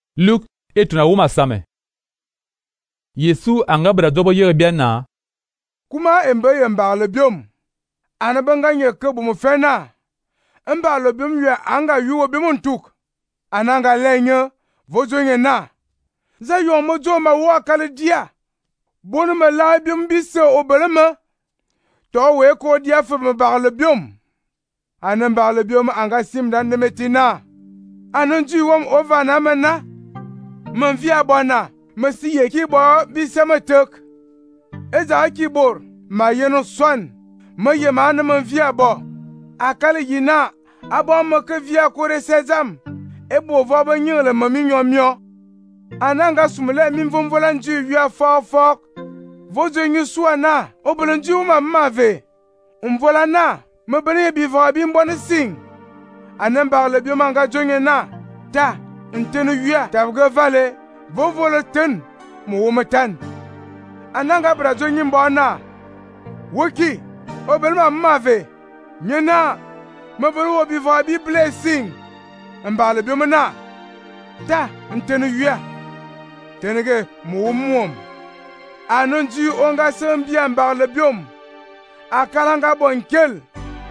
Luk etuna wuma same. Yesu anga bra dobo yere bien na. Kuma embe yemba le biom. Ana banga nye ke bu mfena. Emba le biom yue anga yuwo bimuntuk. Ananga lenye vozo nye na. Za yon mozo ma wa kale dia. Bonu me la biom bise obeleme. To we ko dia fe me bar le biom. Ana bar le biom anga sim dan de metina. Anonji wom ova na mena. Men via bona. Mesi ye ki bo bise me tuk. Eza ki bor. Ma yeno swan. Me ye ma ne men via bo. Akale yina. Abo me ke via kore sezam. Ebo vobo nyele me minyo myo. Ananga sumele min vomvolanji yua fok. Vozo nyu suana. Obolanji uma mave. Umvolana. Me bene biva bimbone sing. Anembar le biomanga jonge na. Ta. Ntenu yua. Tabge vale. Vovo le ten. Muwometan. Ananga brazo nyimbona. Wiki. Obelma mave. Nyena. Me bene obiva bi blessing. Mbar le biomana. Ta. Ntenu yua. Tenege muwomwom. Anonji onga sembia mbar le biom. Akalanga bonkel.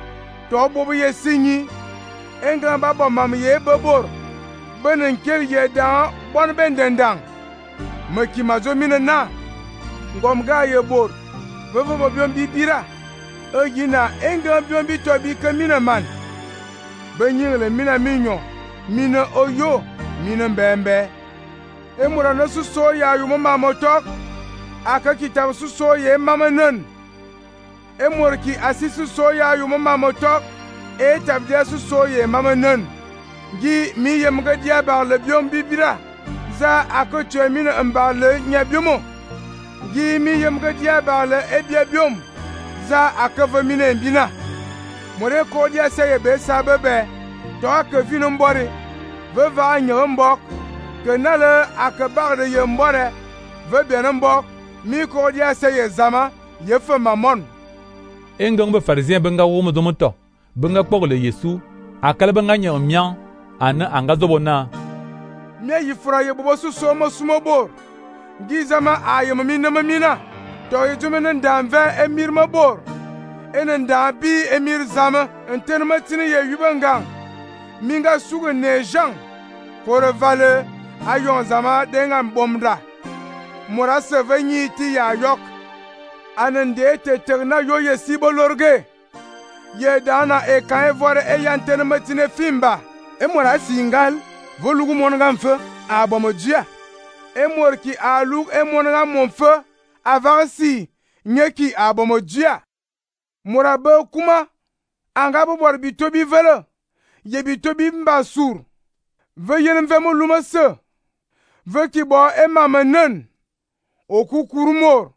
To bobo ye sinyi. Engan babo mam ye bebor. Benenkel ye dan bon ben dendang. Meki mazo mine na. Ngomga ye bor. Vovo biom bibira. Yina engan biom bito bi kamine man. Benyele mina minyo. Mine oyo. Mine mbembe. Emura no suso ya yumo mamotok. Aka kitab suso ye mamanen. Emurki asisu soya yumo mamotok. Tabdia suso ye mamanen. Gi mi ye mga dia bar le biom bibira. Za ako tue mine mbar le nyabiomo. Gi mi ye mga dia bar le ebia biom. Za akava mine mbina. More ko dia seye be sabebe. To aka vino mbore. Veva anya mbok. Ke nale aka bar de ye mbore. Ve bien mbok. Mi ko dia seye zama. Ye fe mamon. Engang be pharisien benga womo domoto. Benga pokle Yesu. Akale benga nyamyan. Ana anga zobona. Mie yifura ye bobo su somo sumobor. Gizama ayem mina. To ye jumenen danve emir mabor. Enen bi emir zama. Entenma tine ye yubangang. Minga suge nejang. Kore vale. Ayon zama dengan bomda. Mora se venyi ti ya yok. Anende te terna yo ye sibo lorge. Ye dana e kan vore e yantene matine fimba. E mora singal. Volugu monga mfe. Abomojia. E morki alug e monga monfe. Avansi. Nyeki abomojia. Mora be kuma. Angabo bor bitobi vele. Ye bitobi mba sur. Ve yen vemo lumase. Ve ki bo e mamanen. Okukurumor.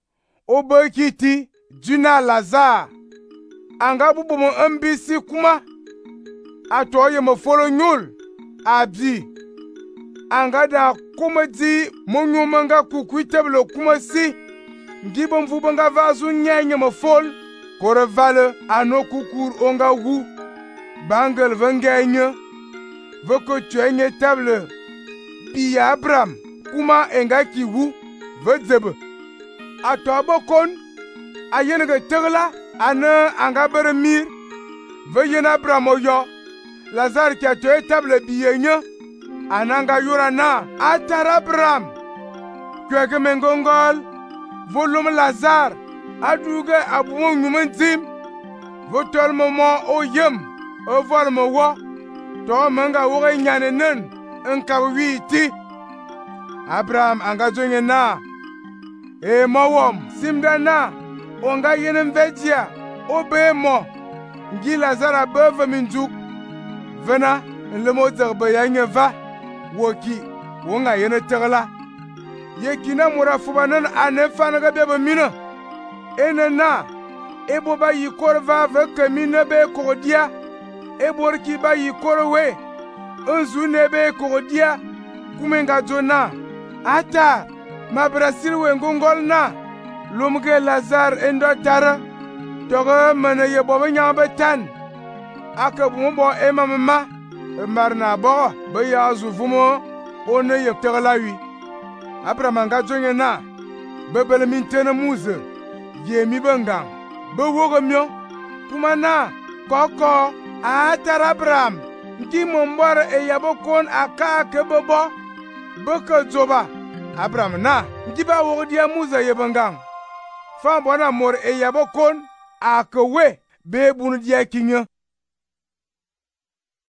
Obekiti Juna Lazar. Anga bubomo mbisi kuma. Atoye mo folo nyul. Abdi. Anga da komedi monyumanga kukuiteblo kuma si. Ngibom vubanga vazu nyenye mo fol. Kore vale ano kukur onga wu. Bangel vengenye. Voko tuenye table. Biya Abraham. Kuma enga ki wu. Vedzebe. Atobo kon ayenege tegla ana anga beremir veyena bramoyo Lazar ki atoe table biyenye ananga yurana atara bram kwege mengongol volum Lazar aduge abumo nyumentim votol momo oyem ovol mowo to manga woge nyanenen enkawiti Abraham anga zonye na e mawom simdana onga yenen vejia obe mo ngi Lazara beve minjuk vena le mozer be yanye va woki wonga yene tegla yekina mura fubanan ane fanaga bebe mina enena ebo ba yikor va ve kemine be kodia ebo ki ba yikor we onzu ne be kodia kumenga jona ata ma brasil wengongol na lumge Lazar endo tara togo mene ye bobo nyambe tan aka bumbo emamma marna bo be ya zuvumo one ye tegla wi. Abraham nga jonge na bebele min tene muze ye mi bengang be wogo myo puma na koko a tar Abraham nki mombore e yabo kon aka ke bebo beke zoba Abraham na nki ba wogo dia muze ye bengang fa bona mor e yabo kon aka we be bunu dia kinyo.